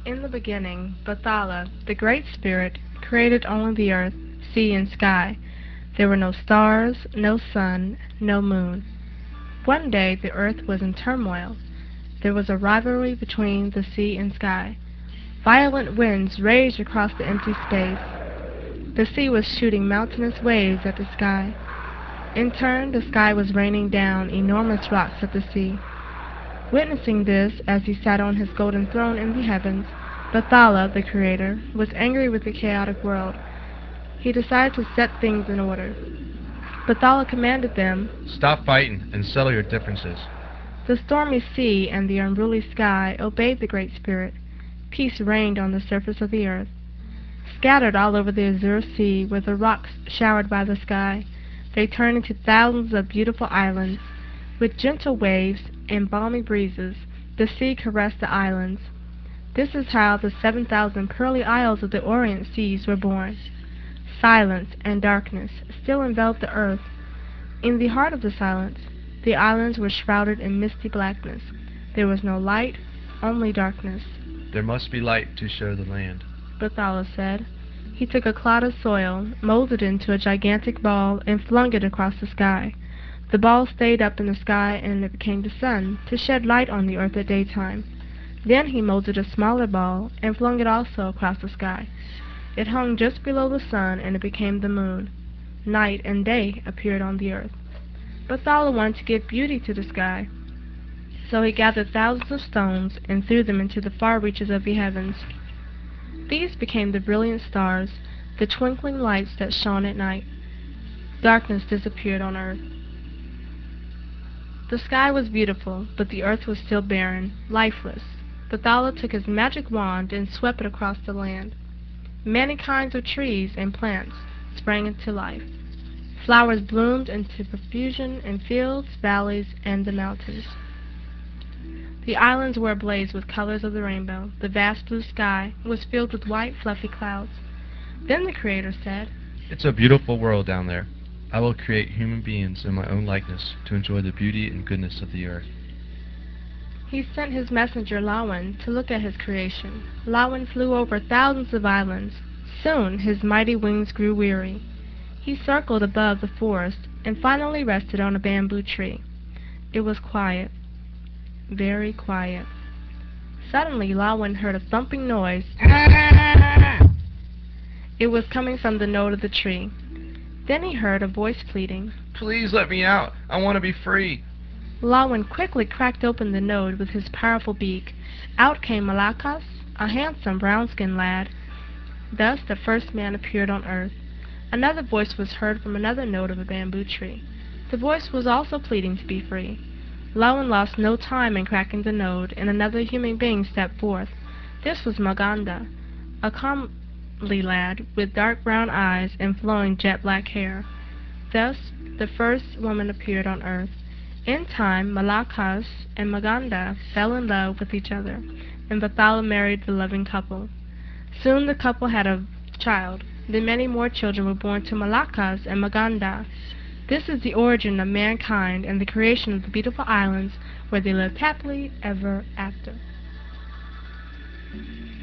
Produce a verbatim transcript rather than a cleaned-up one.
In the beginning, Bathala, the Great Spirit, created only the earth, sea, and sky. There were no stars, no sun, no moon. One day the earth was in turmoil. There was a rivalry between the sea and sky. Violent winds raged across the empty space. The sea was shooting mountainous waves at the sky. In turn, the sky was raining down enormous rocks at the sea. Witnessing this, as he sat on his golden throne in the heavens, Bathala, the Creator, was angry with the chaotic world. He decided to set things in order. Bathala commanded them, Stop fighting and settle your differences. the stormy sea and the unruly sky obeyed the Great Spirit. Peace reigned on the surface of the earth. Scattered all over the azure sea were the rocks showered by the sky. They turned into thousands of beautiful islands. With gentle waves and balmy breezes, the sea caressed the islands. This is how the seven thousand pearly isles of the Orient seas were born. Silence and darkness still enveloped the earth. In the heart of the silence, the islands were shrouded in misty blackness. There was no light, only darkness. There must be light to show the land. Bathala said. He took a clod of soil, molded it into a gigantic ball, and flung it across the sky. The ball stayed up in the sky, and it became the sun, to shed light on the earth at daytime. Then he molded a smaller ball, and flung it also across the sky. It hung just below the sun, and it became the moon. Night and day appeared on the earth. Bathala wanted to give beauty to the sky, so he gathered thousands of stones and threw them into the far reaches of the heavens. These became the brilliant stars, the twinkling lights that shone at night. Darkness disappeared on earth. The sky was beautiful, but the earth was still barren, lifeless. Bathala took his magic wand and swept it across the land. Many kinds of trees and plants sprang into life. Flowers bloomed into profusion in fields, valleys, and the mountains. The islands were ablaze with colors of the rainbow. The vast blue sky was filled with white, fluffy clouds. Then the Creator said, It's a beautiful world down there. I will create human beings in my own likeness to enjoy the beauty and goodness of the earth. He sent his messenger Lawan to look at his creation. Lawan flew over thousands of islands. Soon his mighty wings grew weary. He circled above the forest and finally rested on a bamboo tree. It was quiet, very quiet. Suddenly Lawan heard a thumping noise. It was coming from the node of the tree. Then he heard a voice pleading. Please let me out. I want to be free. Lawan quickly cracked open the node with his powerful beak. Out came Malakas, a handsome brown-skinned lad. Thus the first man appeared on earth. Another voice was heard from another node of a bamboo tree. The voice was also pleading to be free. Lawan lost no time in cracking the node, and another human being stepped forth. This was Maganda, a comely lad with dark brown eyes and flowing jet-black hair. Thus the first woman appeared on earth. In time, Malakas and Maganda fell in love with each other, and Bathala married the loving couple. Soon the couple had a child. Then many more children were born to Malakas and Maganda. This is the origin of mankind and the creation of the beautiful islands where they lived happily ever after.